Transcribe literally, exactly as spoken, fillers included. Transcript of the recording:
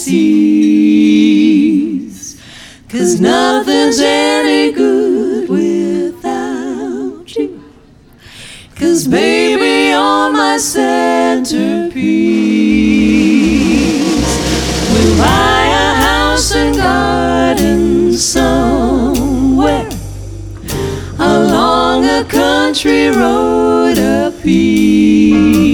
seas, 'cause nothing's any good without you. 'Cause baby, you're my centerpiece. We'll buy a house and garden somewhere along a country road, a peace.